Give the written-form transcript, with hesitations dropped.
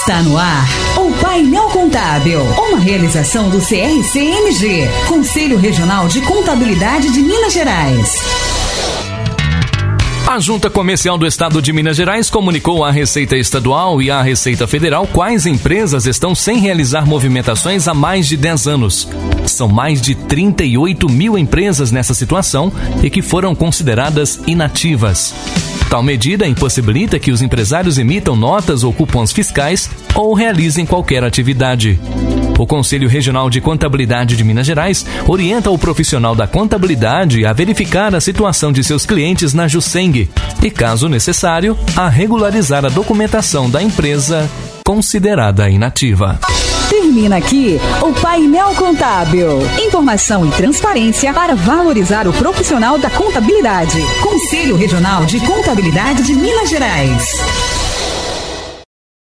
Está no ar o Painel Contábil, uma realização do CRC-MG, Conselho Regional de Contabilidade de Minas Gerais. A Junta Comercial do Estado de Minas Gerais comunicou à Receita Estadual e à Receita Federal quais empresas estão sem realizar movimentações há mais de 10 anos. São mais de 38 mil empresas nessa situação e que foram consideradas inativas. Tal medida impossibilita que os empresários emitam notas ou cupons fiscais ou realizem qualquer atividade. O Conselho Regional de Contabilidade de Minas Gerais orienta o profissional da contabilidade a verificar a situação de seus clientes na Juseng e, caso necessário, a regularizar a documentação da empresa considerada inativa. Termina aqui o Painel Contábil. Informação e transparência para valorizar o profissional da contabilidade. Conselho Regional de Contabilidade de Minas Gerais.